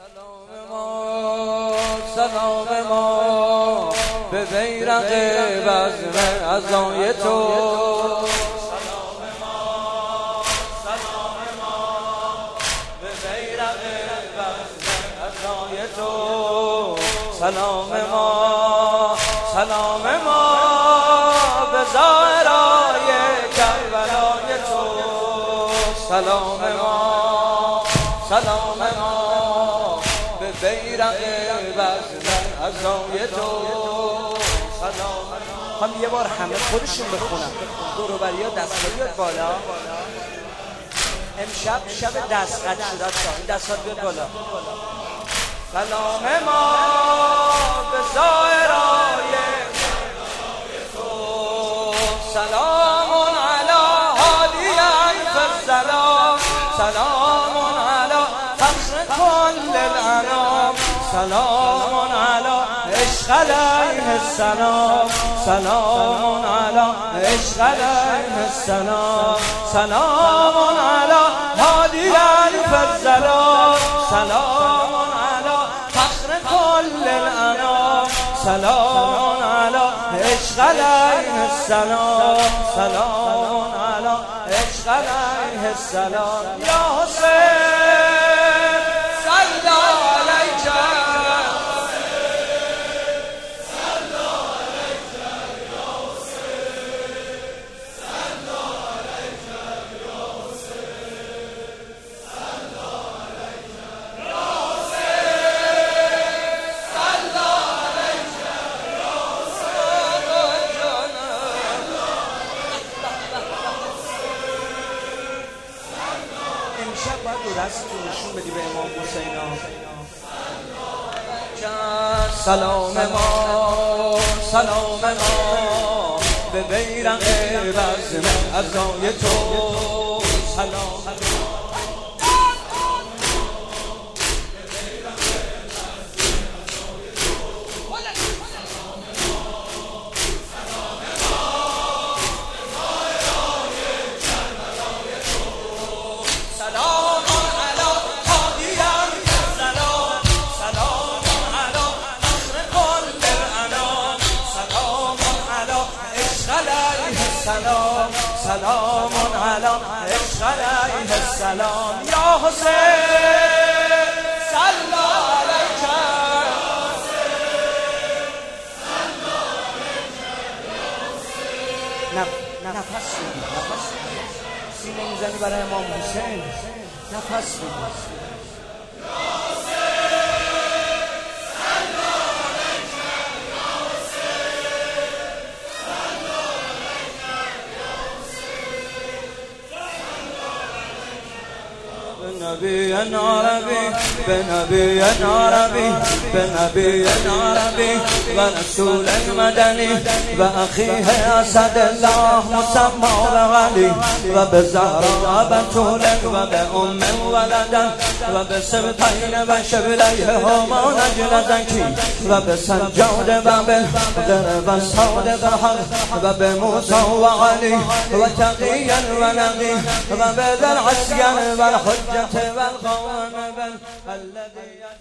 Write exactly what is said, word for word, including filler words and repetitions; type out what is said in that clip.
سلام ما سلام ما به بیرق بزم عزای تو، سلام ما سلام ما به بیرق بزم عزای تو، سلام ما سلام ما به زهرای کربلای تو، سلام ما سلام ما به بیرق بزم عزای تو، سلام ما. هم یه بار همه خودشون بخونم، دور و بریا دستا بیاد بالا. امشب شب دست قد شده این دستا بیاد بالا. سلام ما به زهرای تو، سلام علی هادی السلام، سلام علی فخر کل الانام، سلام علی عشق علیه السلام، سلام علی عشق علیه السلام، سلام علی هادی الفضلام، سلام علی فخر کل الانام، سلام علی عشق علیه السلام، سلام علی عشق علیه السلام. یا حسین صلی علیک، امشب باید دو دستتون نشون بدی به امام حسین. سلام ما سلام ما به بیرق بزم عزای تو، سلام سلام، سلام علی عشق علیه السلام. یا حسین صلی علیک، نفس بگی، نفس سینه میزنی برای امام حسین، نفس بگی. نبی عربی به نبی عربی به نبی عربی و رسول مدنی و اخیه اسد الله مسما به علی و به زهرا بتول و به ام ولدن و به سبطین و شبلیه هما نجل زکی و به سجاد و به ضرب صادق حق و به موسی و علی و تقیا و نقی و به ذل عسکر و الحجة والقوام الذي